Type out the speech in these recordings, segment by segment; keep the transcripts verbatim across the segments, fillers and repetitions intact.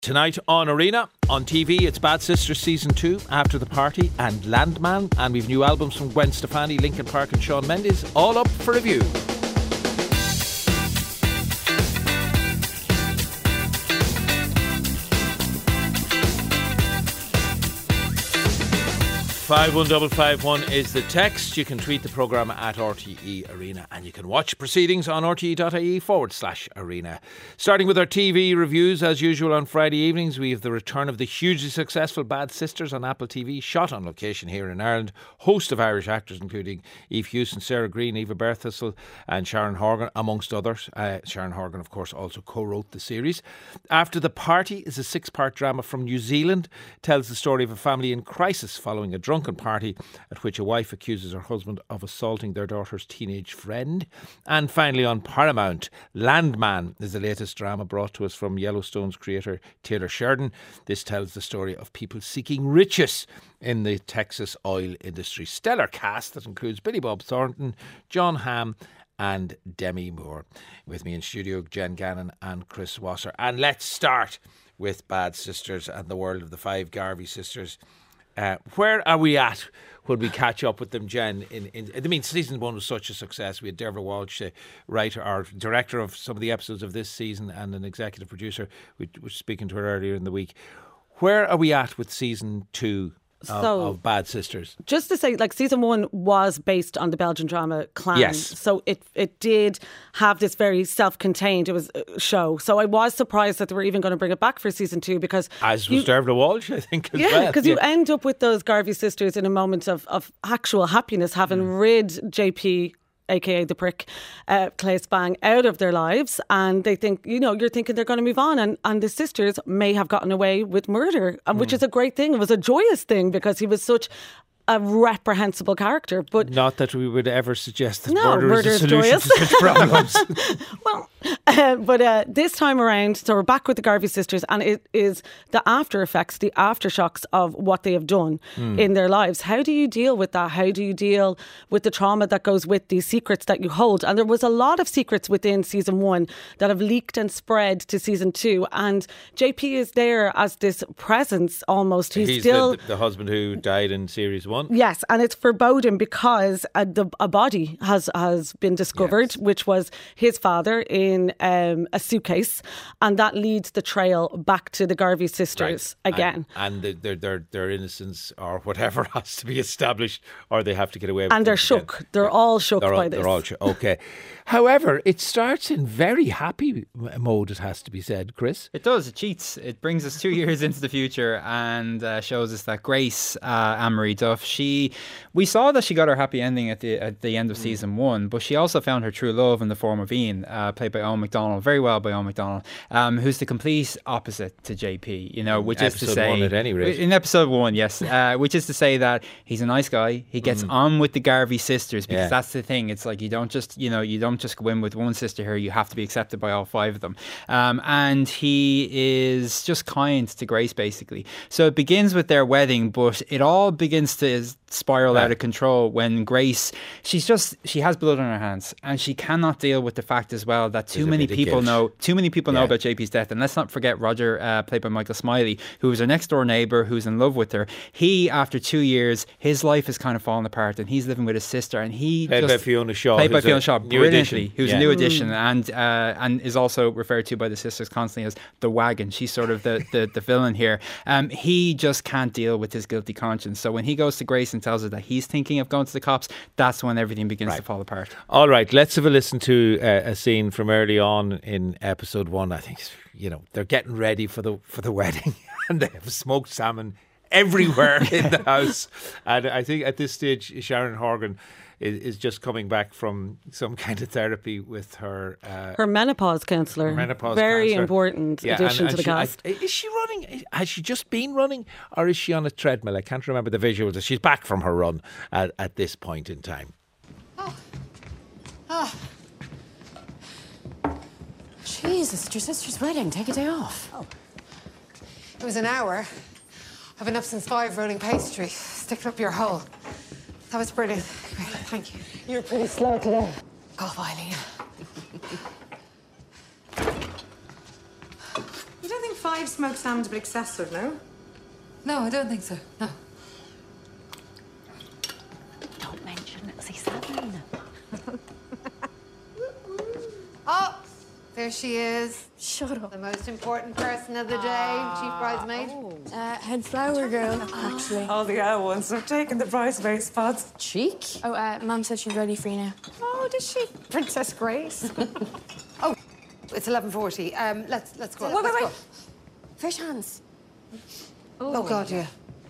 Tonight on Arena, on T V, it's Bad Sisters Season two, After the Party and Landman. And we've new albums from Gwen Stefani, Linkin Park and Shawn Mendes, all up for review. five one five five one is the text. You can tweet the programme at R T E Arena, and you can watch proceedings on rte.ie forward slash arena. Starting with our T V reviews, as usual on Friday evenings, we have the return of the hugely successful Bad Sisters on Apple T V, shot on location here in Ireland. Host of Irish actors including Eve Hewson, Sarah Green, Eva Berthelsel and Sharon Horgan, amongst others. Uh, Sharon Horgan, of course, also co-wrote the series. After the Party is a six-part drama from New Zealand. Tells the story of a family in crisis following a drunk party at which a wife accuses her husband of assaulting their daughter's teenage friend. And finally on Paramount, Landman is the latest drama brought to us from Yellowstone's creator Taylor Sheridan. This tells the story of people seeking riches in the Texas oil industry. Stellar cast that includes Billy Bob Thornton, John Hamm and Demi Moore. With me in studio, Jen Gannon and Chris Wasser. And let's start with Bad Sisters and the world of the five Garvey sisters. Uh, where are we at when we catch up with them, Jen? In, in, I mean, season one was such a success. We had Derva Walsh, the writer or director of some of the episodes of this season, and an executive producer. We were speaking to her earlier in the week. Where are we at with season two of, so, of Bad Sisters? Just to say, like, season one was based on the Belgian drama Clan. Yes. So it it did have this very self-contained it was a show. So I was surprised that they were even going to bring it back for season two, because as was Derva Walsh, I think, as yeah, well. because Yeah, you end up with those Garvey sisters in a moment of, of actual happiness, having mm. rid J P, aka the prick, uh, Clay Spang, out of their lives, and they think, you know, you're thinking they're going to move on, and, and the sisters may have gotten away with murder, mm. which is a great thing. It was a joyous thing because he was such a reprehensible character. But not that we would ever suggest that no, murder, murder is a is solution joyous. to such problems. Well, uh, but uh, this time around, so we're back with the Garvey sisters, and it is the after effects, the aftershocks of what they have done mm. in their lives. How do you deal with that? How do you deal with the trauma that goes with these secrets that you hold? And there was a lot of secrets within season one that have leaked and spread to season two, and J P is there as this presence almost. He's, He's still the, the husband who died in series one. Yes, and it's foreboding because a, the, a body has, has been discovered, yes. which was his father in um, a suitcase, and that leads the trail back to the Garvey sisters right. again. And, and their, their, their innocence or whatever has to be established, or they have to get away with it. And they're shook. Again. They're all shook they're all, by this. They're all shook. Okay. However, it starts in very happy mode, it has to be said, Chris. It does. It cheats. It brings us two years into the future and uh, shows us that Grace, uh, Anne-Marie Duff, she, we saw that she got her happy ending at the at the end of mm. season one, but she also found her true love in the form of Ian, uh, played by Owen McDonald, very well by Owen McDonald, um, who's the complete opposite to J P, you know, which episode is to say... one at any rate. In episode one, yes. uh, which is to say that he's a nice guy. He gets mm. on with the Garvey sisters, because yeah. that's the thing. It's like you don't just, you know, you don't just go in with one sister here, you have to be accepted by all five of them. Um, and he is just kind to Grace, basically. So it begins with their wedding, but it all begins to spiral right. out of control when Grace, she's just, she has blood on her hands, and she cannot deal with the fact as well that too many people know, too many people yeah. know about J P's death. And let's not forget Roger, uh, played by Michael Smiley, who was her next door neighbour, who's in love with her. He, after two years, his life has kind of fallen apart, and he's living with his sister, and he played just, by Fiona Shaw, played by Fiona Shaw, brilliantly, addition. who's yeah. a new addition, mm. and uh, and is also referred to by the sisters constantly as the wagon. She's sort of the the, the villain here. Um, he just can't deal with his guilty conscience. So when he goes to Grace and tells her that he's thinking of going to the cops, that's when everything begins right. to fall apart. All right, let's have a listen to uh, a scene from early on in episode one. I think, you know, they're getting ready for the for the wedding, and they have smoked salmon everywhere in the house. And I think at this stage, Sharon Horgan is, is just coming back from some kind of therapy with her uh, her menopause counsellor. Her menopause very counsellor. important yeah, addition and, and to the she, cast. I, is she running? Has she just been running, or is she on a treadmill? I can't remember the visuals. She's back from her run at, at this point in time. Oh, oh, Jesus! It's your sister's wedding. Take a day off. Oh, it was an hour. I've been up since five rolling pastry, sticking up your hole. That was brilliant. Great, thank you. You're pretty slow today. Golf, Eileen. You don't think five Five smoke salmon's a bit excessive, no? No, I don't think so. No. Don't mention it, see seven. Oh, there she is. Shut up. The most important person of the day, chief bridesmaid. Uh, head flower girl, actually. All the other ones have taken the bridesmaid spots. Cheek? Oh, uh, Mum said she's ready for you now. Oh, does she? Princess Grace. Oh, it's eleven forty. Um, let's let's go. Wait, let's wait, go. wait. Fresh hands. Oh, God, yeah.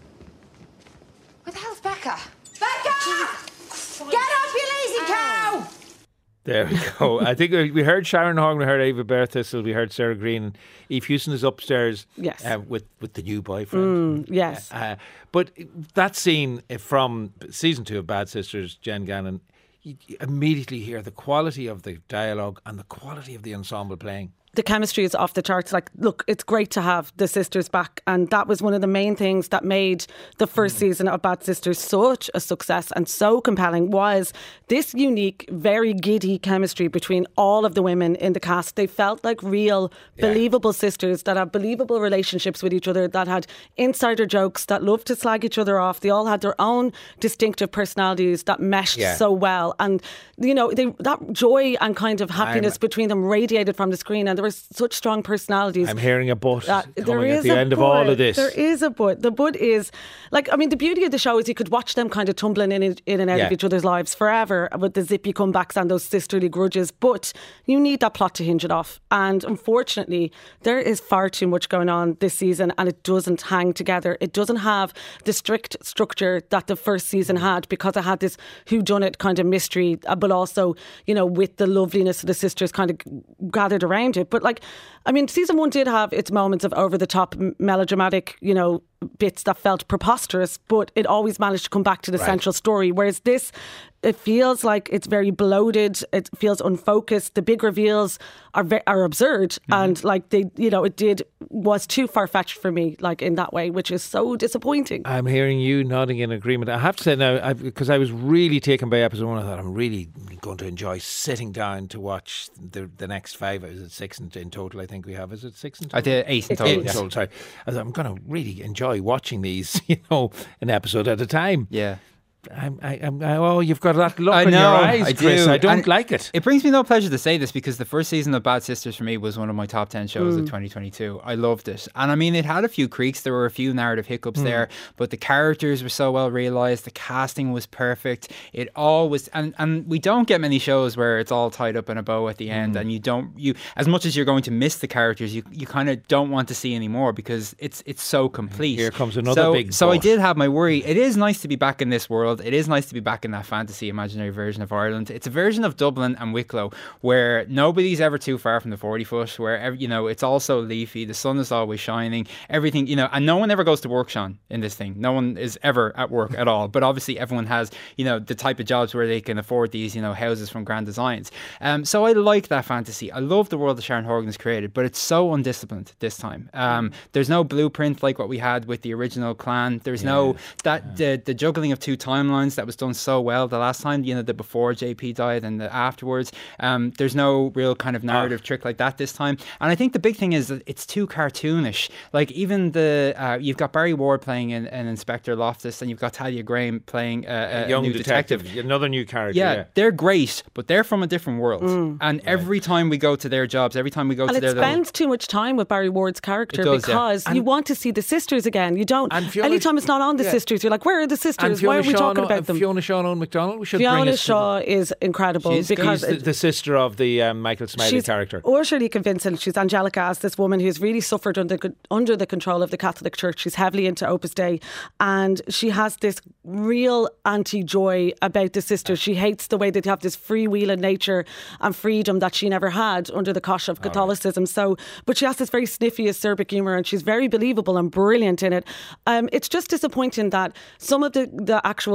Where the hell's Becca? Becca! Get up, you lazy cow! There we go. I think we we heard Sharon Horgan, we heard Ava Berthistle, we heard Sarah Green, and Eve Hewson is upstairs. Yes. Uh, with with the new boyfriend. Mm, yes. Uh, but that scene from season two of Bad Sisters, Jen Gannon, you you immediately hear the quality of the dialogue and the quality of the ensemble playing. The chemistry is off the charts. Like, look, it's great to have the sisters back, and that was one of the main things that made the first mm. season of Bad Sisters such a success and so compelling, was this unique, very giddy chemistry between all of the women in the cast. They felt like real, yeah. believable sisters that had believable relationships with each other, that had insider jokes, that loved to slag each other off. They all had their own distinctive personalities that meshed yeah. so well, and you know, they, that joy and kind of happiness I'm, between them radiated from the screen, and there were such strong personalities. I'm hearing a but uh, coming at the end but. of all of this. There is a but. The but is, like, I mean, the beauty of the show is you could watch them kind of tumbling in, in and out yeah. of each other's lives forever with the zippy comebacks and those sisterly grudges, but you need that plot to hinge it off. And unfortunately, there is far too much going on this season, and it doesn't hang together. It doesn't have the strict structure that the first season had, because it had this whodunit kind of mystery, but also, you know, with the loveliness of the sisters kind of gathered around it. But like, I mean, season one did have its moments of over the top melodramatic, you know, bits that felt preposterous, but it always managed to come back to the right. central story. Whereas this, it feels like it's very bloated. It feels unfocused. The big reveals are ve- are absurd, mm-hmm. and like they, you know, it did was too far fetched for me, like in that way, which is so disappointing. I'm hearing you nodding in agreement. I have to say now, because I, I was really taken by episode one, I thought I'm really going to enjoy sitting down to watch the the next five. Is it six in, in total? I think we have. Is it six in total? I did eight in total. Eight in total. Sorry, I thought, I'm going to really enjoy watching these, you know, an episode at a time. Yeah. I'm, I, I'm, I, oh, you've got that look I in know, your eyes, I Chris. do. I don't and like it. It brings me no pleasure to say this, because the first season of Bad Sisters for me was one of my top ten shows mm. of twenty twenty-two. I loved it. And I mean, it had a few creaks. There were a few narrative hiccups mm. there, but the characters were so well realised. The casting was perfect. It all was, and, and we don't get many shows where it's all tied up in a bow at the end, mm. and you don't, you as much as you're going to miss the characters, you, you kind of don't want to see anymore, because it's it's so complete. Here comes another so, big So boss. I did have my worry. It is nice to be back in this world. It is nice to be back in that fantasy imaginary version of Ireland. It's a version of Dublin and Wicklow where nobody's ever too far from the forty foot, where, you know, it's also leafy, the sun is always shining, everything, you know, and no one ever goes to work, Sean, in this thing. No one is ever at work at all, but obviously everyone has, you know, the type of jobs where they can afford these, you know, houses from Grand Designs. Um, so I like that fantasy. I love the world that Sharon Horgan has created, but it's so undisciplined this time. Um, there's no blueprint like what we had with the original Clan. There's yeah. no, that yeah. the, the juggling of two timelines that was done so well the last time, you know, the before J P died and the afterwards. Um, there's no real kind of narrative oh. trick like that this time. And I think the big thing is that it's too cartoonish. Like, even the, uh, you've got Barry Ward playing an, an Inspector Loftus, and you've got Talia Graham playing a, a, a young new detective. detective. Another new character. Yeah, yeah, they're great, but they're from a different world. Mm. And right. every time we go to their jobs, every time we go and to their... And it spends too much time with Barry Ward's character, does, because yeah. you want to see the sisters again. You don't... Fiona, anytime it's not on the yeah. sisters, you're like, where are the sisters? Why are we Shawn, talking about them? Fiona Shaw Owen McDonald, we should Fiona bring us Shaw is incredible. She's because the, the sister of the um, Michael Smiley she's character. Utterly convincing. She's Angelica as this woman who's really suffered under, under the control of the Catholic Church. She's heavily into Opus Dei, and she has this real anti-joy about the sisters. She hates the way that they have this freewheeling nature and freedom that she never had under the cosh of Catholicism. Right. So, but she has this very sniffy, acerbic humour, and she's very believable and brilliant in it. Um, it's just disappointing that some of the, the actual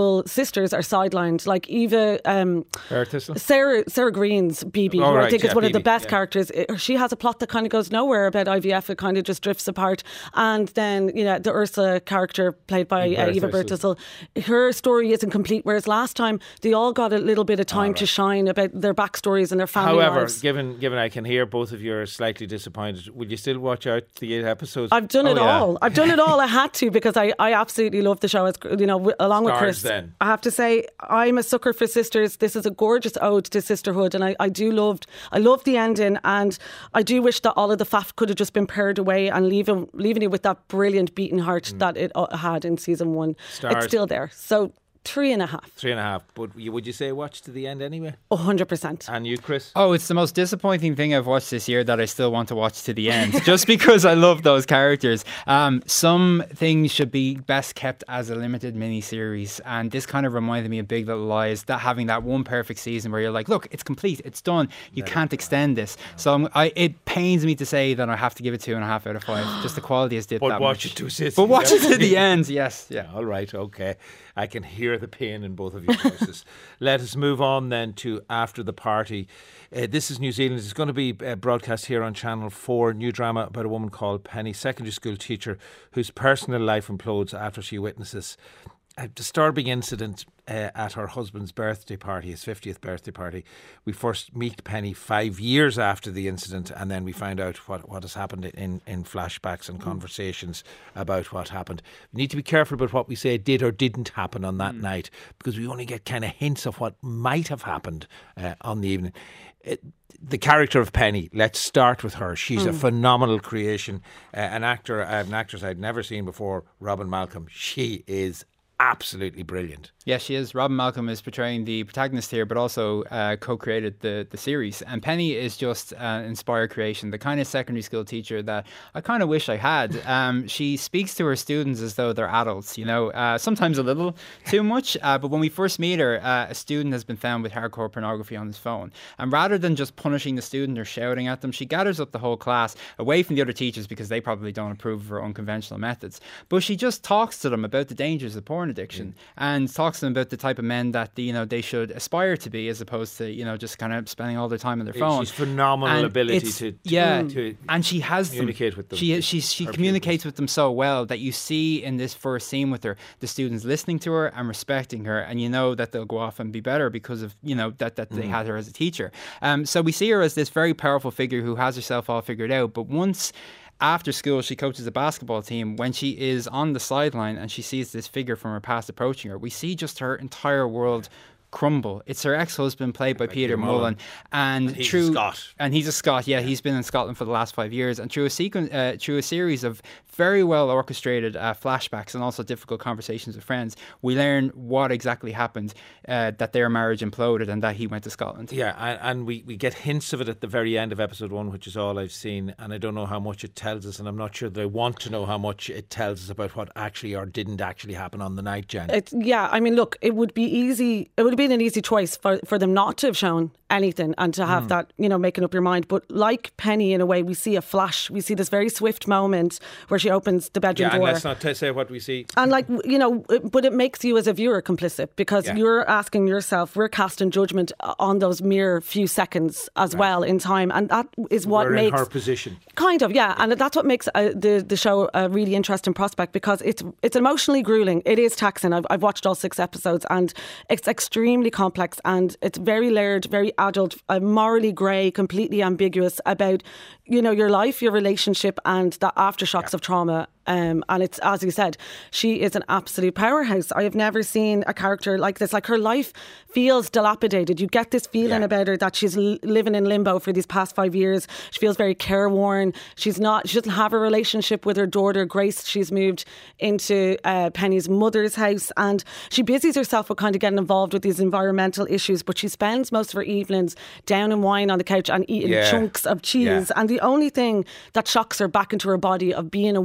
actual sisters are sidelined. Like Eva, um, Sarah Sarah Green's B B, oh, who right, I think yeah, is one B B, of the best yeah. characters. It, she has a plot that kind of goes nowhere about I V F. It kind of just drifts apart. And then, you know, the Ursula character played by uh, Eva Birthistle, her story isn't complete. Whereas last time they all got a little bit of time right. to shine about their backstories and their family However, lives. given given I can hear both of you are slightly disappointed, will you still watch out the eight episodes? I've done oh, it yeah. all. I've done it all. I had to because I, I absolutely love the show. It's, you know, along Stars, with Chris. Then. I have to say I'm a sucker for sisters. This is a gorgeous ode to sisterhood, and I, I do loved I love the ending, and I do wish that all of the faff could have just been pared away and leaving leaving it with that brilliant beating heart mm. that it had in season one. Stars. It's still there. So three and a half. Three and a half. But would you say watch to the end anyway? A hundred percent. And you, Chris? Oh, it's the most disappointing thing I've watched this year that I still want to watch to the end, just because I love those characters. Um, some things should be best kept as a limited mini-series, and this kind of reminded me of Big Little Lies, that having that one perfect season where you're like, look, it's complete, it's done, you Let can't extend this. So I'm, I, it pains me to say that I have to give it two and a half out of five. Just the quality has dipped but that watch much. it to seasons. But watch it to the end, yes. Yeah, all right, okay. I can hear the pain in both of your voices. Let us move on then to After the Party. Uh, this is New Zealand. It's going to be uh, broadcast here on Channel four. New drama about a woman called Penny, secondary school teacher whose personal life implodes after she witnesses a disturbing incident uh, at her husband's birthday party, his fiftieth birthday party. We first meet Penny five years after the incident, and then we find out what, what has happened in, in flashbacks and conversations about what happened. We need to be careful about what we say did or didn't happen on that mm. night, because we only get kind of hints of what might have happened uh, on the evening. It, the character of Penny, let's start with her. She's mm. a phenomenal creation. Uh, an actor, uh, an actress I'd never seen before, Robin Malcolm. She is absolutely brilliant. Yeah, she is. Robin Malcolm is portraying the protagonist here, but also uh, co-created the, the series. And Penny is just an inspired creation, the kind of secondary school teacher that I kind of wish I had. Um, she speaks to her students as though they're adults, you know, uh, sometimes a little too much. Uh, but when we first meet her, uh, a student has been found with hardcore pornography on his phone. And rather than just punishing the student or shouting at them, she gathers up the whole class away from the other teachers because they probably don't approve of her unconventional methods. But she just talks to them about the dangers of porn addiction mm. and talks to them about the type of men that, you know, they should aspire to be, as opposed to, you know, just kind of spending all their time on their phone. She's phenomenal and ability to, to yeah to and she has communicate them. with them. She she she communicates pupils. with them so well that you see in this first scene with her the students listening to her and respecting her, and you know that they'll go off and be better because of, you know, that that mm. they had her as a teacher. Um, so we see her as this very powerful figure who has herself all figured out. But once after school, she coaches a basketball team. When she is on the sideline and she sees this figure from her past approaching her, we see just her entire world crumble. It's her ex-husband, played by, by Peter, Peter Mullen, Mullen. And, and he's through, a Scot. And he's a Scot, yeah, yeah. He's been in Scotland for the last five years. And through a sequence, uh, through a series of very well orchestrated uh, flashbacks and also difficult conversations with friends, we learn what exactly happened, uh, that their marriage imploded and that he went to Scotland. Yeah, and, and we, we get hints of it at the very end of episode one, which is all I've seen, and I don't know how much it tells us, and I'm not sure that I want to know how much it tells us about what actually or didn't actually happen on the night, Jen. It's, yeah, I mean, look, it would be easy, it would have been an easy choice for, for them not to have shown anything and to have mm. that, you know, making up your mind. But like Penny, in a way, we see a flash. We see this very swift moment where she opens the bedroom yeah, door. And let's not t- say what we see. And like, you know, but it makes you as a viewer complicit because yeah. you're asking yourself, we're casting judgment on those mere few seconds as right. well in time. And that is what we're makes... in her position. Kind of, yeah. And that's what makes uh, the, the show a really interesting prospect, because it's it's emotionally grueling. It is taxing. I've, I've watched all six episodes and it's extremely complex and it's very layered, very adult, uh, morally grey, completely ambiguous about, you know, your life, your relationship and the aftershocks yeah. of trauma. Um, and it's, as you said, she is an absolute powerhouse. I have never seen a character like this. Like, her life feels dilapidated. You get this feeling yeah. about her that she's l- living in limbo for these past five years. She feels very careworn. She's not, she doesn't have a relationship with her daughter, Grace. She's moved into uh, Penny's mother's house and she busies herself with kind of getting involved with these environmental issues, but she spends most of her evenings down in wine on the couch and eating yeah. chunks of cheese. Yeah. And the only thing that shocks her back into her body of being a woman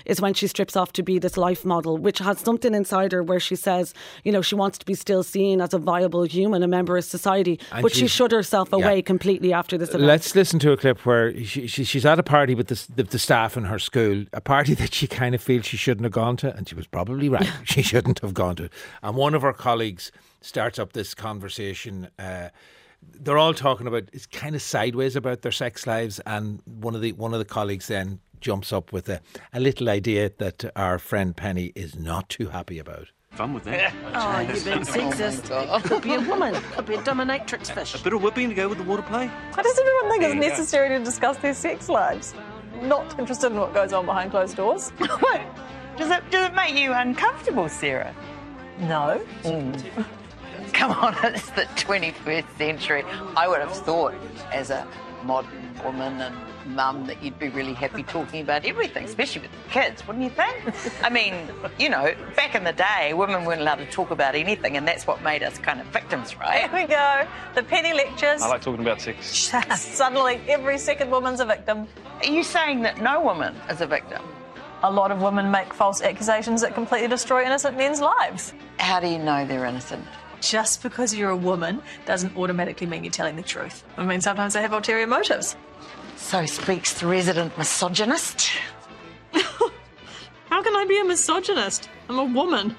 is when she strips off to be this life model, which has something inside her where she says, you know, she wants to be still seen as a viable human, a member of society, And but she she's- shut herself away yeah. completely after this event. Let's listen to a clip where she, she, she's at a party with the, the, the staff in her school, a party that she kind of feels she shouldn't have gone to, and she was probably right. She shouldn't have gone to. And one of her colleagues starts up this conversation. Uh, they're all talking about, it's kind of sideways about their sex lives, and one of the one of the colleagues then jumps up with a, a little idea that our friend Penny is not too happy about. Fun with that. Oh, you've been sexist. It could be a woman. It could be a dominatrix fish. A bit of whipping to go with the water play. Why does everyone think it's necessary to discuss their sex lives? Not interested in what goes on behind closed doors. What? Does it, does it make you uncomfortable, Sarah? No. Come on, it's the twenty-first century. I would have thought, as a modern woman and mum, that you'd be really happy talking about everything, especially with the kids, wouldn't you think? I mean, you know, back in the day, women weren't allowed to talk about anything, and that's what made us kind of victims, right? Here we go. The penny lectures. I like talking about sex. Suddenly, every second woman's a victim. Are you saying that no woman is a victim? A lot of women make false accusations that completely destroy innocent men's lives. How do you know they're innocent? Just because you're a woman doesn't automatically mean you're telling the truth. I mean, sometimes they have ulterior motives. So speaks the resident misogynist. How can I be a misogynist? I'm a woman.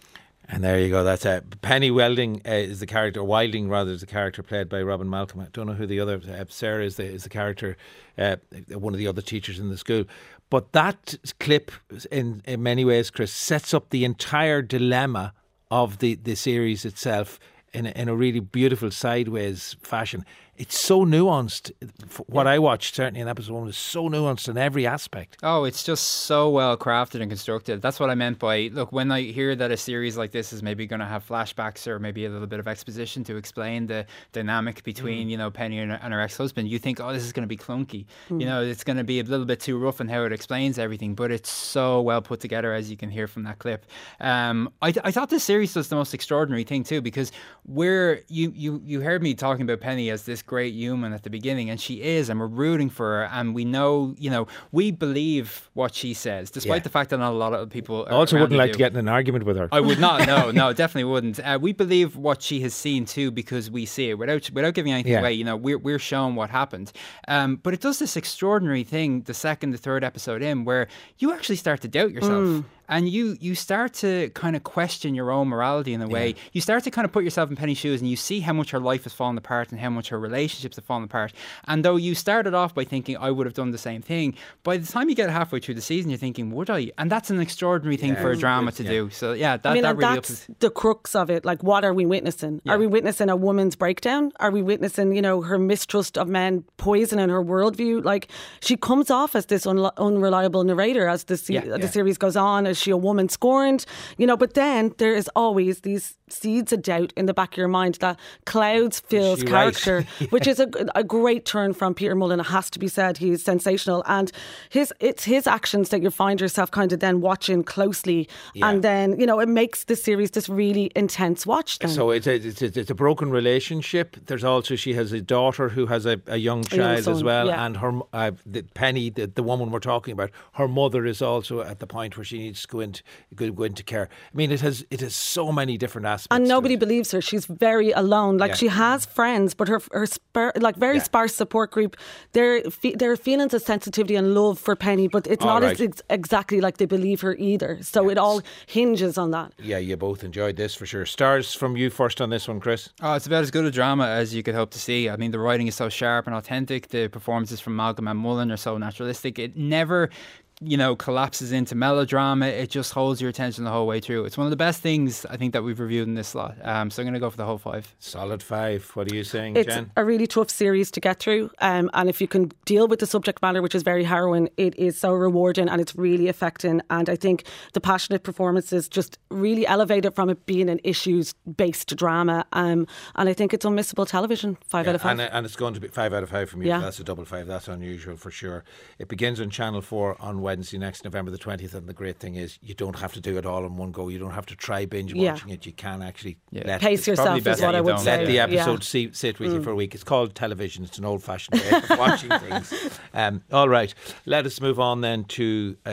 And there you go. That's it. Penny Welding uh, is the character, Wilding rather, is the character played by Robin Malcolm. I don't know who the other. Uh, Sarah is the is the character, uh, one of the other teachers in the school. But that clip, in in many ways, Chris, sets up the entire dilemma of the, the series itself in a, in a really beautiful sideways fashion. It's so nuanced. What I watched, certainly in episode one, was so nuanced in every aspect. Oh, it's just so well crafted and constructed. That's what I meant by, look, when I hear that a series like this is maybe going to have flashbacks or maybe a little bit of exposition to explain the dynamic between, mm. you know, Penny and her, and her ex-husband, you think, oh, this is going to be clunky. Mm. You know, it's going to be a little bit too rough in how it explains everything, but it's so well put together, as you can hear from that clip. Um, I, th- I thought this series does the most extraordinary thing too, because we're, you, you, you heard me talking about Penny as this great human at the beginning, and she is, and we're rooting for her, and we know, you know, we believe what she says, despite yeah. the fact that not a lot of people I also wouldn't like do. to get in an argument with her. I would not, no, no, definitely wouldn't. Uh, we believe what she has seen too, because we see it without without giving anything yeah. away. You know, we're we're shown what happened, um, but it does this extraordinary thing the second, the third episode in, where you actually start to doubt yourself. Mm. And you you start to kind of question your own morality in a way. Yeah. You start to kind of put yourself in Penny's shoes, and you see how much her life has fallen apart and how much her relationships have fallen apart. And though you started off by thinking, I would have done the same thing, by the time you get halfway through the season, you're thinking, would I? And that's an extraordinary thing yeah, for a drama to yeah. do. So yeah, that, I mean, that and really that's ups- the crux of it. Like, what are we witnessing? Yeah. Are we witnessing a woman's breakdown? Are we witnessing, you know, her mistrust of men poisoning her worldview? Like, she comes off as this un- unreliable narrator as the, se- yeah, the yeah. series goes on. Is she a woman scorned? You know, but then there is always these seeds of doubt in the back of your mind that clouds Phil's character, right? yeah. which is a, a great turn from Peter Mullen. It has to be said, he's sensational, and his it's his actions that you find yourself kind of then watching closely, yeah. and then, you know, it makes the series this really intense watch then. So it's a, it's a, it's a broken relationship. There's also, she has a daughter who has a, a young child a young son, as well, yeah. and her uh, the Penny, the, the woman we're talking about, her mother is also at the point where she needs to go into go, go into care. I mean, it has it has so many different aspects. And nobody believes her. She's very alone. Like, yeah. she has friends, but her her spar- like very yeah. sparse support group. There fe- there are feelings of sensitivity and love for Penny, but it's all not right. as ex- exactly like they believe her either. So yes. it all hinges on that. Yeah, you both enjoyed this for sure. Stars from you first on this one, Chris. Oh, it's about as good a drama as you could hope to see. I mean, the writing is so sharp and authentic. The performances from Malcolm and Mullen are so naturalistic. It never, you know, collapses into melodrama. It just holds your attention the whole way through. It's one of the best things I think that we've reviewed in this slot. Um, so I'm going to go for the whole five. Solid five. What are you saying, it's Jen? It's a really tough series to get through. Um, and if you can deal with the subject matter, which is very harrowing, it is so rewarding and it's really affecting. And I think the passionate performances just really elevate it from it being an issues-based drama. Um, and I think it's unmissable television. Five yeah, out of five. And, and it's going to be five out of five from you. Yeah. That's a double five. That's unusual for sure. It begins on Channel four on Wednesday, next November the twentieth, and the great thing is you don't have to do it all in one go. You don't have to try binge watching yeah. it. You can actually yeah. let pace yourself is what I would say. Let the episode yeah. see, sit with mm. you for a week. It's called television. It's an old-fashioned way of watching things. Um, all right, let us move on then to uh,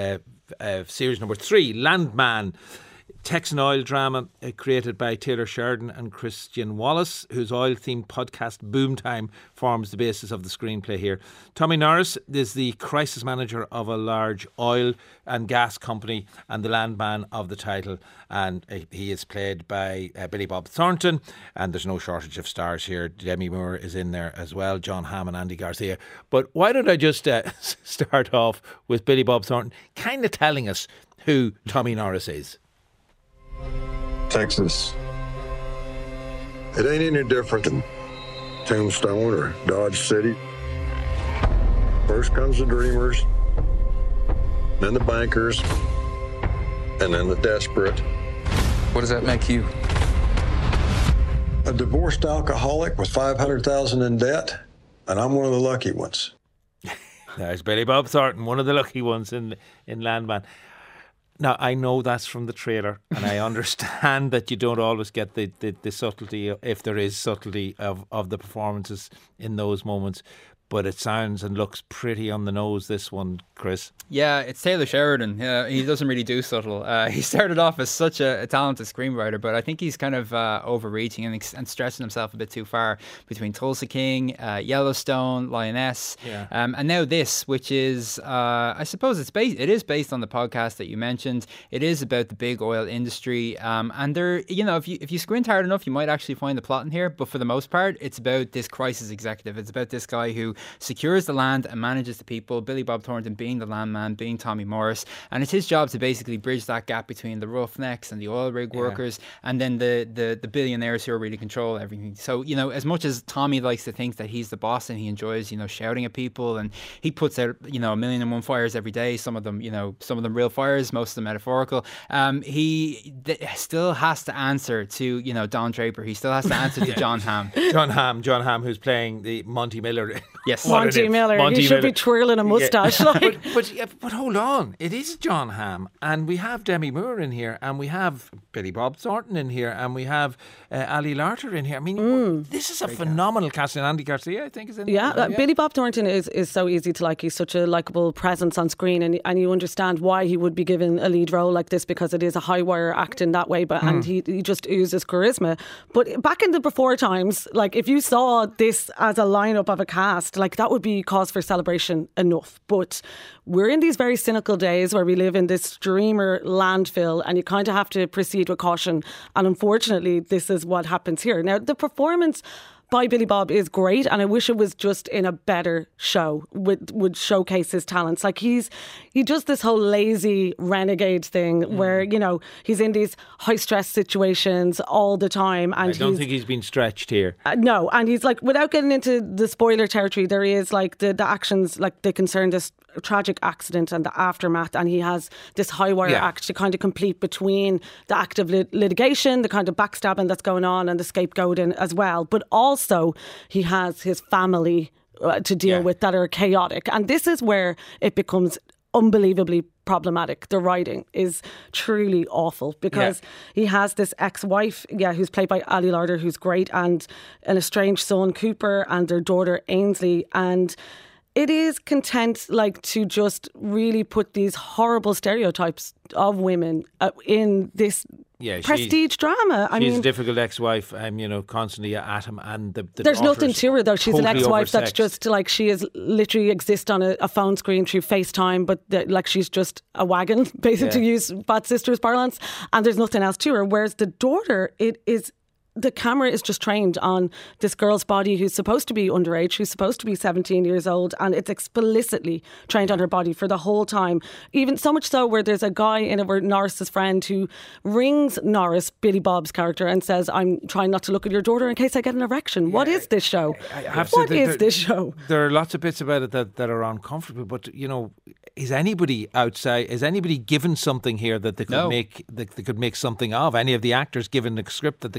uh, series number three, Landman. Texan oil drama uh, created by Taylor Sheridan and Christian Wallace, whose oil-themed podcast Boomtime forms the basis of the screenplay here. Tommy Norris is the crisis manager of a large oil and gas company and the landman of the title, and uh, he is played by uh, Billy Bob Thornton, and there's no shortage of stars here. Demi Moore is in there as well, John Hamm and Andy Garcia. But why don't I just uh, start off with Billy Bob Thornton kind of telling us who Tommy Norris is. Texas. It ain't any different than Tombstone or Dodge City. First comes the dreamers, then the bankers, and then the desperate. What does that make you? A divorced alcoholic with five hundred thousand dollars in debt, and I'm one of the lucky ones. There's Billy Bob Thornton, one of the lucky ones in in Landman. Now, I know that's from the trailer, and I understand that you don't always get the, the, the subtlety, if there is subtlety, of, of the performances in those moments. But it sounds and looks pretty on the nose, this one, Chris. Yeah, it's Taylor Sheridan. Yeah, he doesn't really do subtle. Uh, he started off as such a, a talented screenwriter, but I think he's kind of uh, overreaching and, and stretching himself a bit too far between Tulsa King, uh, Yellowstone, Lioness, yeah. um, and now this, which is, uh, I suppose it's based. It is based on the podcast that you mentioned. It is about the big oil industry, um, and there, you know, if you if you squint hard enough, you might actually find the plot in here. But for the most part, it's about this crisis executive. It's about this guy who secures the land and manages the people, Billy Bob Thornton being the landman, being Tommy Morris, and it's his job to basically bridge that gap between the roughnecks and the oil rig yeah. workers, and then the, the the billionaires who really control everything. So, you know, as much as Tommy likes to think that he's the boss and he enjoys, you know, shouting at people, and he puts out, you know, a million and one fires every day, some of them, you know, some of them real fires, most of them metaphorical, um, he th- still has to answer to, you know, Don Draper. He still has to answer to yeah. John Hamm. John Hamm, John Hamm, who's playing the Monty Miller. Yes. Monty Miller. Monty he should Miller. be twirling a moustache. Yeah. Like. but, but, yeah, but hold on. It is John Hamm, and we have Demi Moore in here, and we have Billy Bob Thornton in here, and we have uh, Ali Larter in here. I mean, mm. this is a Great phenomenal cast. And Andy Garcia, I think, is in yeah, there. Uh, yeah, Billy Bob Thornton is, is so easy to like. He's such a likeable presence on screen, and and you understand why he would be given a lead role like this, because it is a high wire act in that way. But mm. and he, he just oozes charisma. But back in the before times, like if you saw this as a lineup of a cast, like that would be cause for celebration enough. But we're in these very cynical days where we live in this streamer landfill, and you kind of have to proceed with caution. And unfortunately, this is what happens here. Now, the performance by Billy Bob is great, and I wish it was just in a better show, would would showcase his talents. Like he's he does this whole lazy renegade thing mm. where, you know, he's in these high stress situations all the time, and I don't he's, think he's been stretched here. Uh, no, and he's like, without getting into the spoiler territory, there is like the, the actions, like they concern this tragic accident and the aftermath, and he has this high wire yeah. act to kind of complete between the active lit- litigation, the kind of backstabbing that's going on, and the scapegoating as well. But also he has his family uh, to deal yeah. with that are chaotic, and this is where it becomes unbelievably problematic. The writing is truly awful, because yeah. he has this ex-wife, yeah, who's played by Ali Larter, who's great, and an estranged son, Cooper, and their daughter, Ainsley, and it is content, like, to just really put these horrible stereotypes of women uh, in this yeah, prestige drama. I she's mean, a difficult ex-wife, um, you know, constantly at him, and the, the there's nothing to her though. She's totally an ex-wife oversexed. That's just like, she is literally exists on a, a phone screen through FaceTime, but the, like she's just a wagon, basically, yeah. to use Bad Sisters parlance, and there's nothing else to her. Whereas the daughter, it is. The camera is just trained on this girl's body who's supposed to be underage, who's supposed to be seventeen years old, and it's explicitly trained on her body for the whole time. Even so much so where there's a guy in it, where Norris's friend, who rings Norris, Billy Bob's character, and says, I'm trying not to look at your daughter in case I get an erection. Yeah, what is this show? I, I have what to, is there, this show? There are lots of bits about it that, that are uncomfortable, but, you know, is anybody outside, is anybody given something here that they could no. make that they could make something of? Any of the actors given a script that they can make something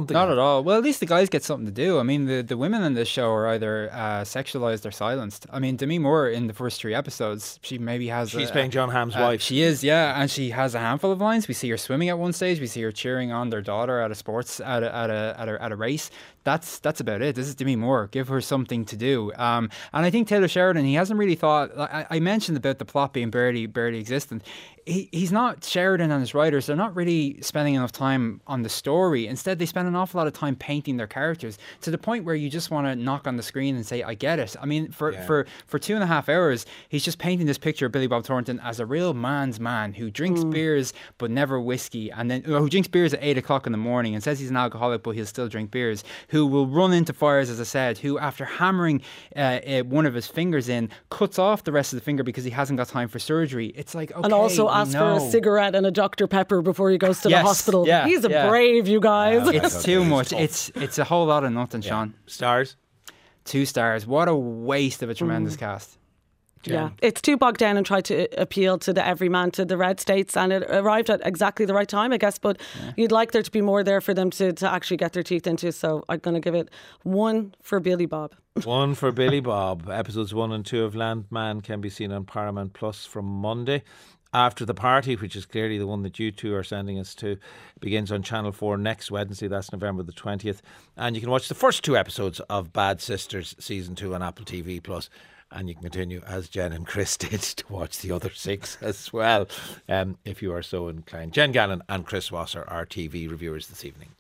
something. Not at all. Well, at least the guys get something to do. I mean, the, the women in this show are either uh, sexualized or silenced. I mean, Demi Moore in the first three episodes, she maybe has. She's a, playing John Hamm's uh, wife. She is, yeah, and she has a handful of lines. We see her swimming at one stage. We see her cheering on their daughter at a sports at a at a at a, at a race. That's that's about it. This is Demi Moore. Give her something to do. Um, and I think Taylor Sheridan, he hasn't really thought. I, I mentioned about the plot being barely barely existent. He he's not Sheridan and his writers. They're not really spending enough time on the story. Instead, they spend an awful lot of time painting their characters to the point where you just want to knock on the screen and say, "I get it." I mean, for Yeah. for for two and a half hours, he's just painting this picture of Billy Bob Thornton as a real man's man who drinks beers but never whiskey, and then or who drinks beers at eight o'clock in the morning and says he's an alcoholic but he'll still drink beers. Who will run into fires, as I said. Who, after hammering uh, uh, one of his fingers in, cuts off the rest of the finger because he hasn't got time for surgery. It's like, okay, and also we asks know. for a cigarette and a Doctor Pepper before he goes to Yes, the hospital. yeah, He's a yeah. brave, you guys. Yeah, It's too much. It's it's a whole lot of nothing, Sean. Stars. Two stars. What a waste of a tremendous cast. Yeah, it's too bogged down and tried to appeal to the everyman, to the red states, and it arrived at exactly the right time, I guess. But you'd like there to be more there for them to, to actually get their teeth into. So I'm going to give it one for Billy Bob. One for Billy Bob. Episodes one and two of Landman can be seen on Paramount Plus from Monday. After the Party, which is clearly the one that you two are sending us to, begins on Channel four next Wednesday. That's November the twentieth. And you can watch the first two episodes of Bad Sisters Season two on Apple T V Plus. And you can continue, as Jen and Chris did, to watch the other six as well, um, if you are so inclined. Jen Gannon and Chris Wasser are T V reviewers this evening.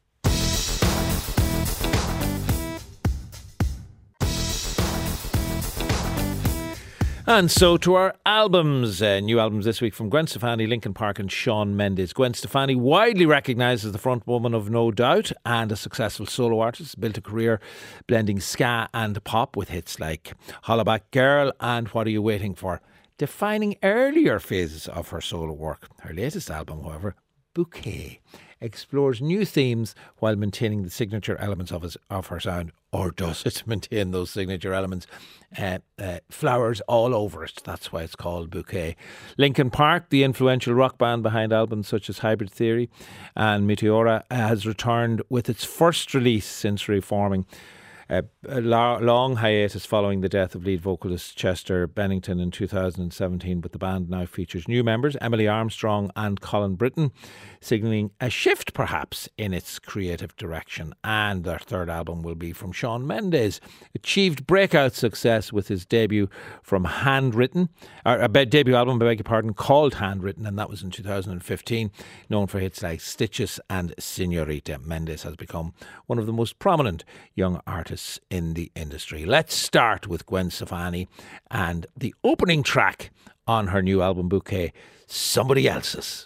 And so to our albums. Uh, new albums this week from Gwen Stefani, Linkin Park and Shawn Mendes. Gwen Stefani, widely recognised as the front woman of No Doubt and a successful solo artist, built a career blending ska and pop with hits like Hollaback Girl and What Are You Waiting For, defining earlier phases of her solo work. Her latest album, however, Bouquet, explores new themes while maintaining the signature elements of, his, of her sound. Or does it maintain those signature elements? Uh, uh, flowers all over it. That's why it's called Bouquet. Linkin Park, the influential rock band behind albums such as Hybrid Theory and Meteora, has returned with its first release since reforming. Uh, a lo- long hiatus following the death of lead vocalist Chester Bennington in two thousand seventeen, but the band now features new members, Emily Armstrong and Colin Britton, signalling a shift perhaps in its creative direction. And their third album will be from Shawn Mendes, achieved breakout success with his debut from Handwritten, or a debut album, I beg your pardon, called Handwritten, and that was in two thousand fifteen, known for hits like Stitches and Senorita. Mendes has become one of the most prominent young artists in the industry. Let's start with Gwen Stefani and the opening track on her new album Bouquet, Somebody Else's.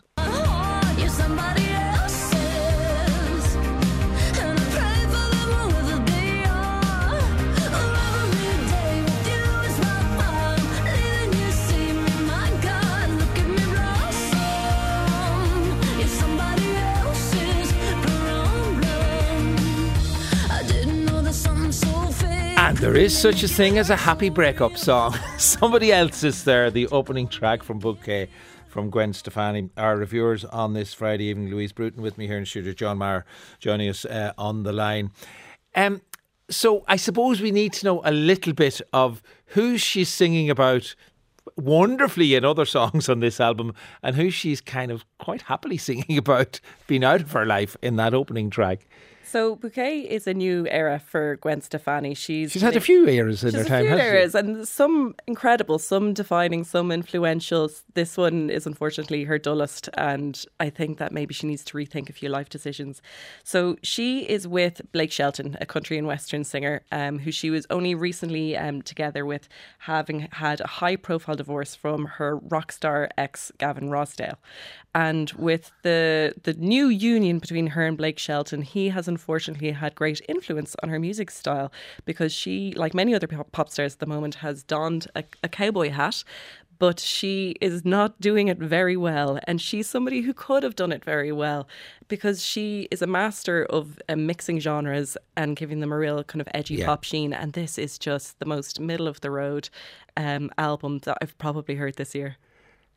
And there is such a thing as a happy breakup song. Somebody Else is there, the opening track from Bouquet from Gwen Stefani. Our reviewers on this Friday evening, Louise Bruton with me here in the studio, John Maher joining us uh, on the line. Um, so I suppose we need to know a little bit of who she's singing about wonderfully in other songs on this album and who she's kind of quite happily singing about being out of her life in that opening track. So Bouquet is a new era for Gwen Stefani. She's she's had a few eras in she's her a time, few hasn't eras, she? and some incredible, some defining, some influential. This one is unfortunately her dullest, and I think that maybe she needs to rethink a few life decisions. So she is with Blake Shelton, a country and western singer, um, who she was only recently um, together with, having had a high-profile divorce from her rock star ex Gavin Rossdale. And with the the new union between her and Blake Shelton, he has unfortunately had great influence on her music style, because she, like many other pop stars at the moment, has donned a, a cowboy hat, but she is not doing it very well. And she's somebody who could have done it very well, because she is a master of uh, mixing genres and giving them a real kind of edgy Yeah. pop sheen. And this is just the most middle of the road um, album that I've probably heard this year.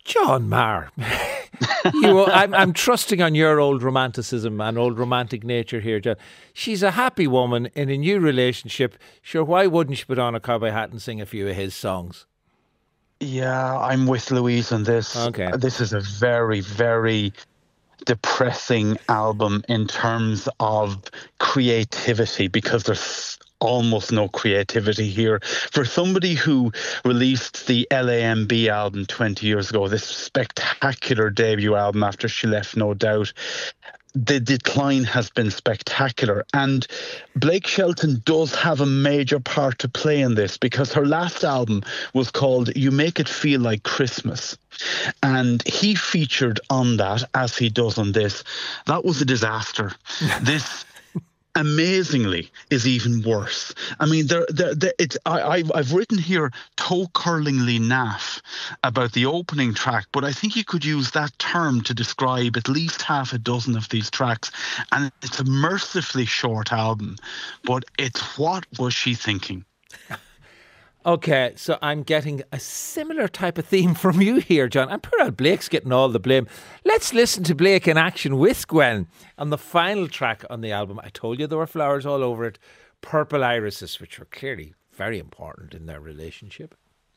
John Maher. you, I'm, I'm trusting on your old romanticism and old romantic nature here, John. She's a happy woman in a new relationship. Sure, why wouldn't she put on a cowboy hat and sing a few of his songs? Yeah, I'm with Louise on this. Okay. This is a very, very depressing album in terms of creativity, because there's almost no creativity here. For somebody who released the L A M B album twenty years ago, this spectacular debut album after she left No Doubt, the decline has been spectacular. And Blake Shelton does have a major part to play in this, because her last album was called You Make It Feel Like Christmas. And he featured on that, as he does on this. That was a disaster. This, amazingly, is even worse. I mean, there, there, there, it's, I, I've, I've written here toe-curlingly naff about the opening track, but I think you could use that term to describe at least half a dozen of these tracks. And it's a mercifully short album, but it's what was she thinking? Okay, so I'm getting a similar type of theme from you here, John. I'm pretty out Blake's getting all the blame. Let's listen to Blake in action with Gwen on the final track on the album. I told you there were flowers all over it. Purple Irises, which were clearly very important in their relationship.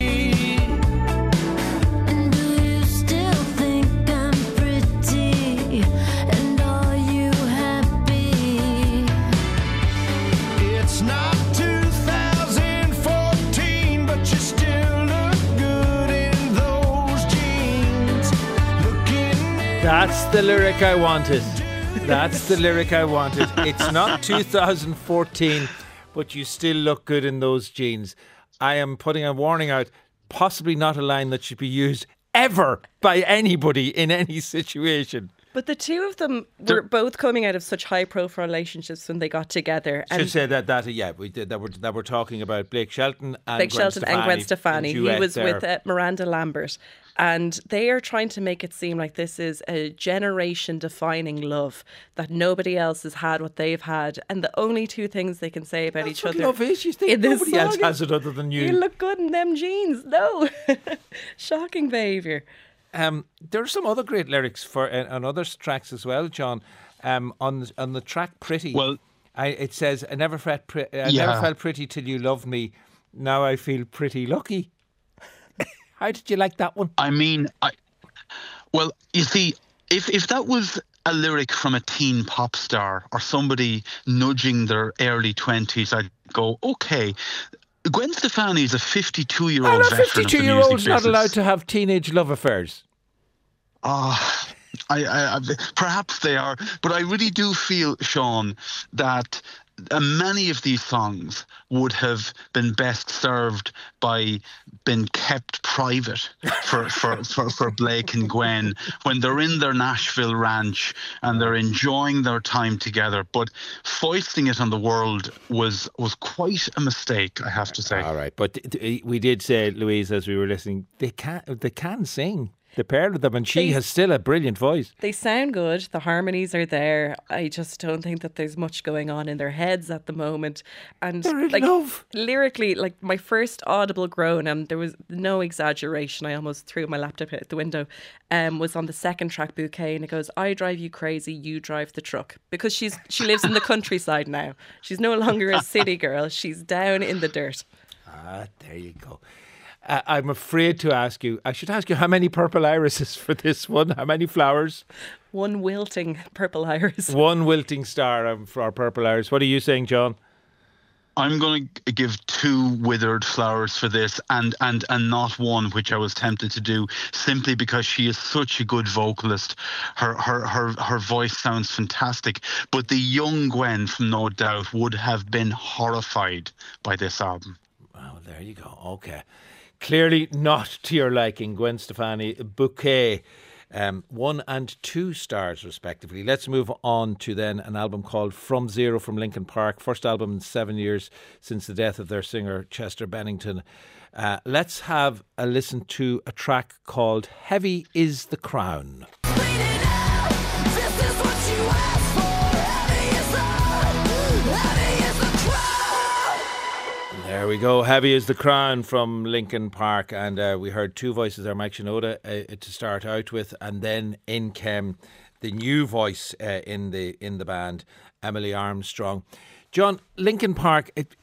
That's the lyric I wanted. That's the lyric I wanted. It's not two thousand fourteen, but you still look good in those jeans. I am putting a warning out, possibly not a line that should be used ever by anybody in any situation. But the two of them were both coming out of such high-profile relationships when they got together. And should say that that yeah we did that we're that we're talking about Blake Shelton and Blake Gwen Shelton Stefani, and Gwen Stefani. He was there. with uh, Miranda Lambert, and they are trying to make it seem like this is a generation-defining love, that nobody else has had what they've had, and the only two things they can say about That's each what other. Love is. You think nobody else has it other than you? You look good in them jeans. No, shocking behaviour. Um, there are some other great lyrics for uh, on other tracks as well, John. Um, on on the track "Pretty," well, I, it says, "I never felt pre- I yeah. never felt pretty till you loved me. Now I feel pretty lucky." How did you like that one? I mean, I well, you see, if if that was a lyric from a teen pop star or somebody nudging their early twenties, I'd go, okay. Gwen Stefani is a fifty-two-year-old veteran of the music fifty-two-year-olds not business. allowed to have teenage love affairs. Ah, uh, I, I, I, perhaps they are, but I really do feel, Sean, that uh, many of these songs would have been best served by being kept private for, for, for, for Blake and Gwen when they're in their Nashville ranch and they're enjoying their time together. But foisting it on the world was was quite a mistake, I have to say. All right, but we did say, Louise, as we were listening, they can they can sing. The pair of them, and she they, has still a brilliant voice. They sound good. The harmonies are there. I just don't think that there's much going on in their heads at the moment. And they're in like love. Lyrically, like my first audible groan, and there was no exaggeration, I almost threw my laptop out the window, um, was on the second track, Bouquet, and it goes, "I drive you crazy, you drive the truck." Because she's she lives in the countryside now. She's no longer a city girl. She's down in the dirt. Ah, there you go. Uh, I'm afraid to ask you, I should ask you how many purple irises for this one? How many flowers? One wilting purple iris. One wilting star um, for our purple iris. What are you saying, John? I'm going to give two withered flowers for this and, and, and not one, which I was tempted to do, simply because she is such a good vocalist. Her, her, her, her voice sounds fantastic. But the young Gwen from No Doubt would have been horrified by this album. Well, there you go. Okay. Clearly not to your liking, Gwen Stefani, Bouquet, um, one and two stars respectively. Let's move on to then an album called From Zero from Linkin Park, first album in seven years since the death of their singer Chester Bennington. Uh, let's have a listen to a track called Heavy Is the Crown. There we go. Heavy as the Crown from Linkin Park. And uh, we heard two voices there, Mike Shinoda uh, to start out with, and then in came the new voice uh, in the in the band, Emily Armstrong. John, Linkin Park, it,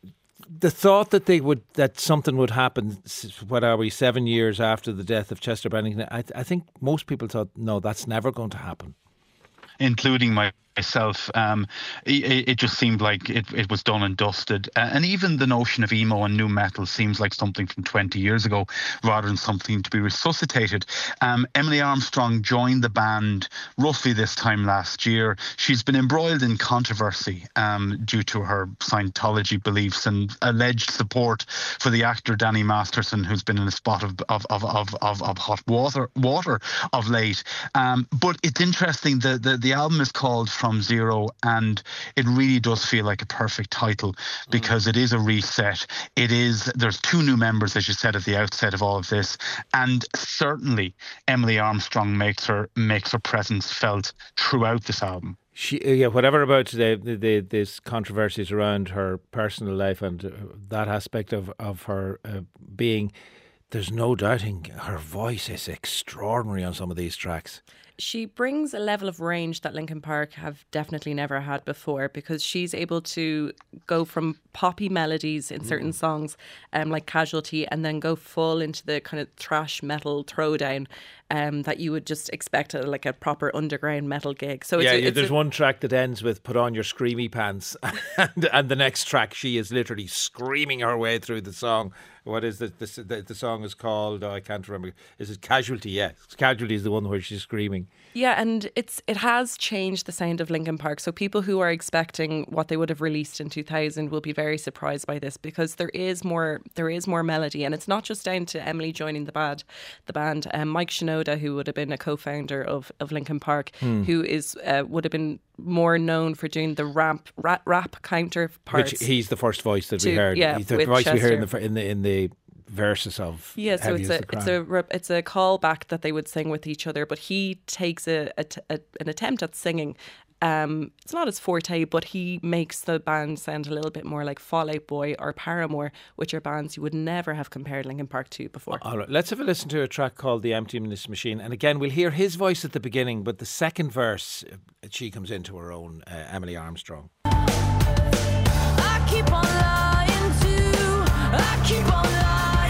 the thought that they would that something would happen, what are we, seven years after the death of Chester Bennington, I, I think most people thought, no, that's never going to happen. Including my myself, um, it, it just seemed like it, it was done and dusted. Uh, and even the notion of emo and new metal seems like something from twenty years ago rather than something to be resuscitated. Um, Emily Armstrong joined the band roughly this time last year. She's been embroiled in controversy um, due to her Scientology beliefs and alleged support for the actor Danny Masterson, who's been in a spot of of of of, of, of hot water water of late. Um, but it's interesting. The, the the album is called From Zero, and it really does feel like a perfect title because mm. it is a reset. It is, there's two new members, as you said at the outset of all of this, and certainly Emily Armstrong makes her makes her presence felt throughout this album. She, yeah, whatever about the, the, the these controversies around her personal life and uh, that aspect of of her uh, being, there's no doubting her voice is extraordinary on some of these tracks. She brings a level of range that Linkin Park have definitely never had before, because she's able to go from poppy melodies in certain mm. songs, um, like Casualty, and then go full into the kind of thrash metal throwdown um, that you would just expect at like a proper underground metal gig. So yeah, it's a, yeah it's there's a, one track that ends with "Put on your screamy pants," and, and the next track she is literally screaming her way through the song. What is the the, the, the song is called? Oh, I can't remember. Is it Casualty? Yeah, Casualty is the one where she's screaming. Yeah, and it's it has changed the sound of Linkin Park. So people who are expecting what they would have released in two thousand will be very surprised by this, because there is more there is more melody, and it's not just down to Emily joining the band. The band, um, Mike Shinoda, who would have been a co-founder of, of Linkin Park, hmm. who is uh, would have been more known for doing the rap rap, rap counterparts. Which he's the first voice that to, we heard. Yeah, he's the with voice Chester. we heard in the in the in the. verses of yeah, so Heavy it's as a the it's Crown. a it's a callback that they would sing with each other, but he takes a, a, a an attempt at singing. Um, it's not his forte, but he makes the band sound a little bit more like Fall Out Boy or Paramore, which are bands you would never have compared Linkin Park to before. All right, let's have a listen to a track called The Emptiness Machine, and again we'll hear his voice at the beginning, but the second verse she comes into her own. uh, Emily Armstrong. I keep on lying to, I keep on lying.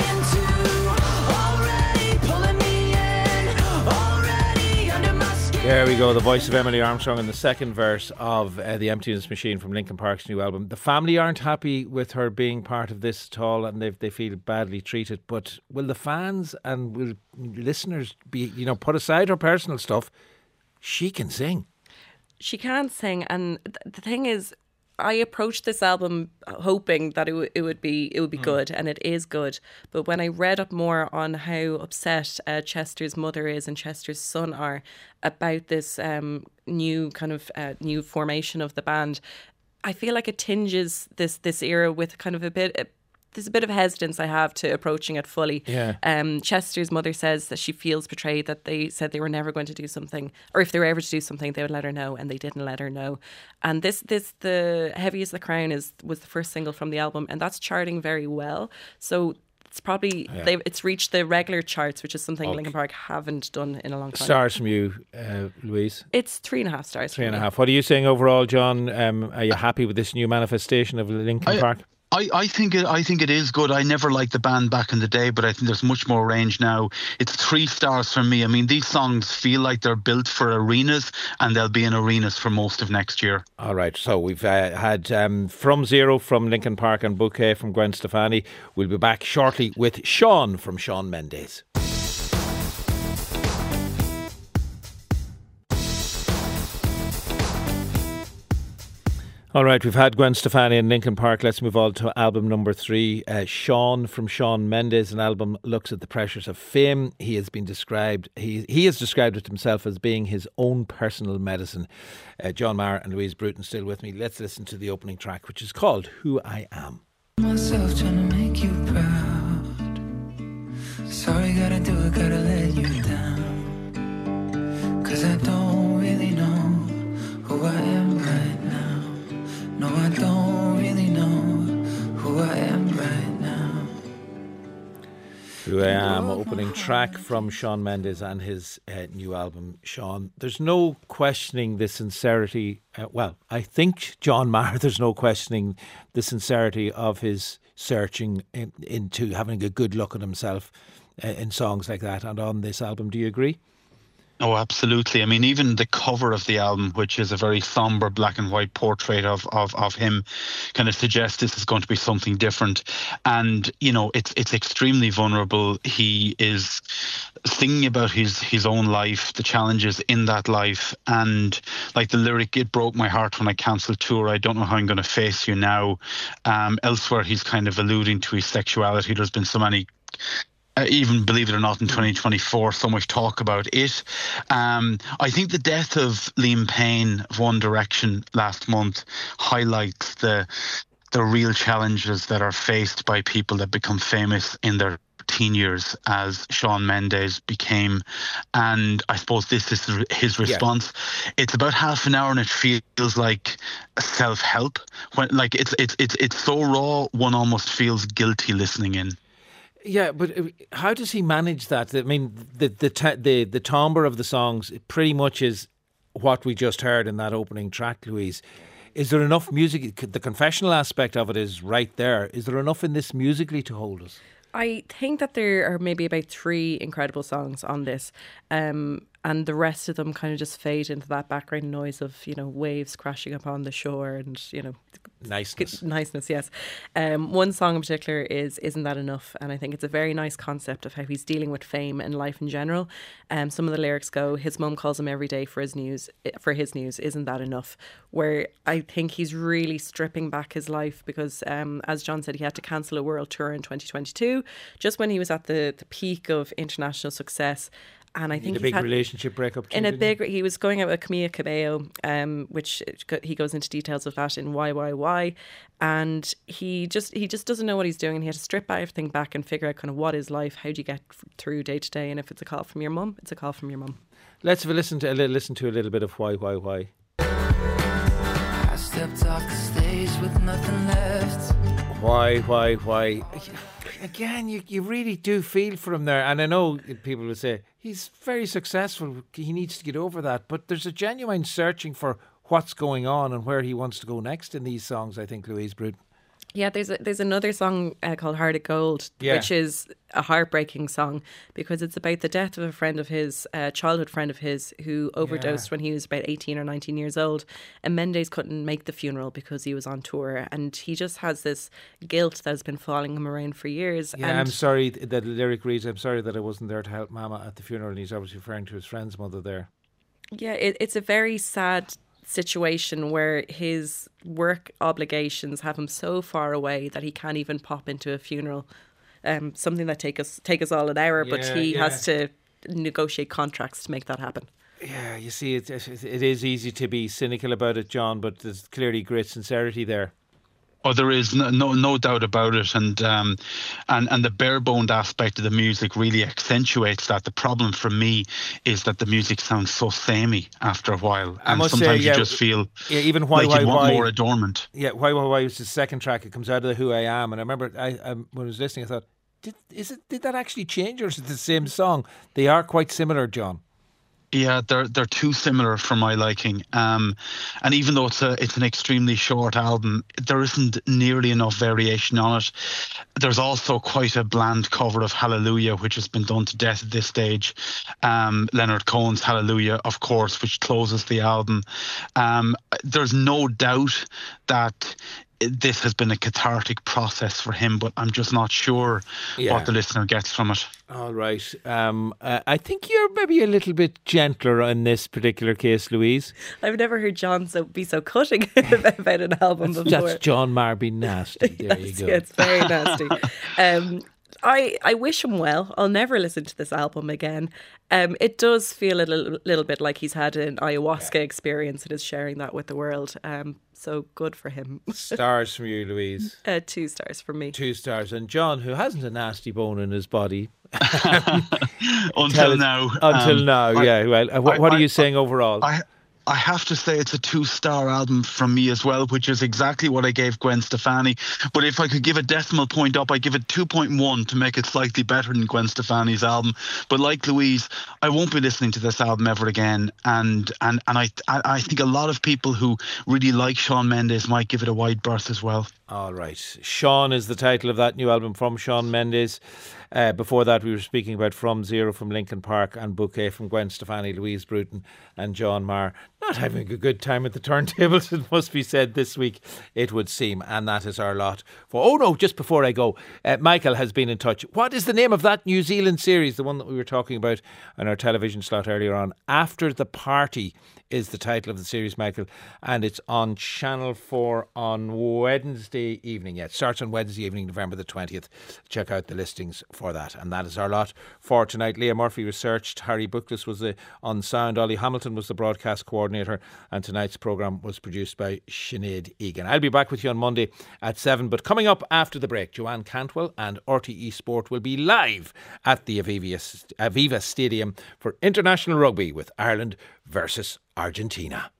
There we go, the voice of Emily Armstrong in the second verse of uh, The Emptiness Machine from Linkin Park's new album. The family aren't happy with her being part of this at all, and they they feel badly treated. But will the fans and will listeners be, you know, put aside her personal stuff? She can sing. She can sing, and th- the thing is, I approached this album hoping that it, w- it would be it would be mm. good, and it is good. But when I read up more on how upset uh, Chester's mother is and Chester's son are about this um, new kind of uh, new formation of the band, I feel like it tinges this this era with kind of a bit. Uh, There's a bit of hesitance I have to approaching it fully. Yeah. Um, Chester's mother says that she feels betrayed, that they said they were never going to do something, or if they were ever to do something, they would let her know, and they didn't let her know. And this, this, the Heavy as the Crown is was the first single from the album, and that's charting very well. So it's probably yeah. they've, it's reached the regular charts, which is something okay. Linkin Park haven't done in a long time. Stars from you, uh, Louise? It's three and a half stars. Three and me. a half. What are you saying overall, John? Um, are you happy with this new manifestation of Linkin I, Park? I, I think it I think it is good. I never liked the band back in the day, but I think there's much more range now. It's three stars for me. I mean, these songs feel like they're built for arenas, and they'll be in arenas for most of next year. All right, so we've uh, had um, From Zero from Linkin Park and Bouquet from Gwen Stefani. We'll be back shortly with Sean from Shawn Mendes. All right, we've had Gwen Stefani and Linkin Park. Let's move on to album number three, uh, Sean from Shawn Mendes. An album looks at the pressures of fame. He has been described, he he has described it himself as being his own personal medicine. Uh, John Maher and Louise Bruton still with me. Let's listen to the opening track, which is called Who I Am. Myself trying to make you proud. Sorry, gotta do it, gotta let you down. Cause I don't really know who I am right now. No, I don't really know who I am right now. Who I Am, opening track from Shawn Mendes and his uh, new album, Shawn. There's no questioning the sincerity, uh, well, I think John Maher, there's no questioning the sincerity of his searching in, into having a good look at himself uh, in songs like that and on this album. Do you agree? Oh, absolutely. I mean, even the cover of the album, which is a very somber black and white portrait of, of, of him, kind of suggests this is going to be something different. And, you know, it's it's extremely vulnerable. He is singing about his, his own life, the challenges in that life. And like the lyric, it broke my heart when I cancelled tour. I don't know how I'm going to face you now. Um, elsewhere, he's kind of alluding to his sexuality. There's been so many... Uh, even believe it or not, in twenty twenty-four, so much talk about it. Um, I think the death of Liam Payne of One Direction last month highlights the the real challenges that are faced by people that become famous in their teen years, as Shawn Mendes became. And I suppose this is his response. Yeah. It's about half an hour and it feels like self-help. When like it's it's it's it's so raw, one almost feels guilty listening in. Yeah, but how does he manage that? I mean, the the the the timbre of the songs pretty much is what we just heard in that opening track, Louise. Is there enough music? The confessional aspect of it is right there. Is there enough in this musically to hold us? I think that there are maybe about three incredible songs on this. Um, and the rest of them kind of just fade into that background noise of, you know, waves crashing upon the shore and, you know, niceness. Niceness, yes. Um, one song in particular is Isn't That Enough? And I think it's a very nice concept of how he's dealing with fame and life in general. Um, some of the lyrics go, his mum calls him every day for his news, for his news, isn't that enough? Where I think he's really stripping back his life because, um, as John said, he had to cancel a world tour in twenty twenty-two, just when he was at the, the peak of international success. And I think a big had, relationship breakup too, in a big you? he was going out with Camila Cabello, um, which he goes into details of that in Why Why Why, and he just he just doesn't know what he's doing, and he had to strip everything back and figure out kind of what is life, how do you get through day to day, and if it's a call from your mum, it's a call from your mum. Let's have a listen to a little, listen to a little bit of Why Why Why. I stepped off the stage with nothing left. Why Why Why. Again, you, you really do feel for him there. And I know people will say, he's very successful, he needs to get over that. But there's a genuine searching for what's going on and where he wants to go next in these songs, I think, Louise Bruton. Yeah, there's a, there's another song uh, called Heart of Gold, yeah. which is a heartbreaking song because it's about the death of a friend of his, a uh, childhood friend of his, who overdosed yeah. when he was about eighteen or nineteen years old. And Mendes couldn't make the funeral because he was on tour. And he just has this guilt that has been following him around for years. Yeah, and I'm sorry, the lyric reads, I'm sorry that I wasn't there to help Mama at the funeral. And he's obviously referring to his friend's mother there. Yeah, it, it's a very sad situation where his work obligations have him so far away that he can't even pop into a funeral. Um, something that take us take us all an hour, but yeah, he yeah. has to negotiate contracts to make that happen. Yeah, you see, it, it, it is easy to be cynical about it, John, but there's clearly great sincerity there. Oh, there is no no, no doubt about it, and um, and and the bare-boned aspect of the music really accentuates that. The problem for me is that the music sounds so samey after a while, I and must sometimes say, yeah, you just feel yeah, even why, like why, you want why, more adornment. Yeah, Why Why Why was the second track. It comes out of the Who I Am, and I remember I, I when I was listening, I thought, did is it did that actually change, or is it the same song? They are quite similar, John. Yeah, they're they're too similar for my liking. Um, and even though it's a it's an extremely short album, there isn't nearly enough variation on it. There's also quite a bland cover of Hallelujah, which has been done to death at this stage. Um, Leonard Cohen's Hallelujah, of course, which closes the album. Um, there's no doubt that this has been a cathartic process for him, but I'm just not sure yeah. what the listener gets from it. All right. Um, uh, I think you're maybe a little bit gentler in this particular case, Louise. I've never heard John so be so cutting about an album that's, before. That's John Maher being nasty. There yes, you go. Yeah, it's very nasty. um, I, I wish him well. I'll never listen to this album again. Um, it does feel a little, little bit like he's had an ayahuasca yeah. experience and is sharing that with the world. Um, so good for him. Stars from you, Louise. Uh, two stars from me. Two stars. And John, who hasn't a nasty bone in his body. until now. Until um, now, I, yeah. Well, what, I, what are you I, saying overall? I, I have to say it's a two-star album from me as well, which is exactly what I gave Gwen Stefani. But if I could give a decimal point up, I give it two point one to make it slightly better than Gwen Stefani's album. But like Louise, I won't be listening to this album ever again. And and and I I think a lot of people who really like Shawn Mendes might give it a wide berth as well. All right. Shawn is the title of that new album from Shawn Mendes. Uh, before that, we were speaking about From Zero from Linkin Park and Bouquet from Gwen Stefani, Louise Bruton and John Maher. Not having a good time at the turntables, it must be said this week, it would seem. And that is our lot. For Oh no, just before I go, uh, Michael has been in touch. What is the name of that New Zealand series, the one that we were talking about on our television slot earlier on? After the Party is the title of the series, Michael, and it's on Channel four on Wednesday evening. Yeah, it starts on Wednesday evening, November the twentieth. Check out the listings for that. And that is our lot for tonight. Leah Murphy researched, Harry Bookless was the, on sound, Ollie Hamilton was the broadcast coordinator, and tonight's programme was produced by Sinead Egan. I'll be back with you on Monday at seven, but coming up after the break, Joanne Cantwell and R T E Sport will be live at the Aviva, Aviva Stadium for international rugby with Ireland versus Argentina.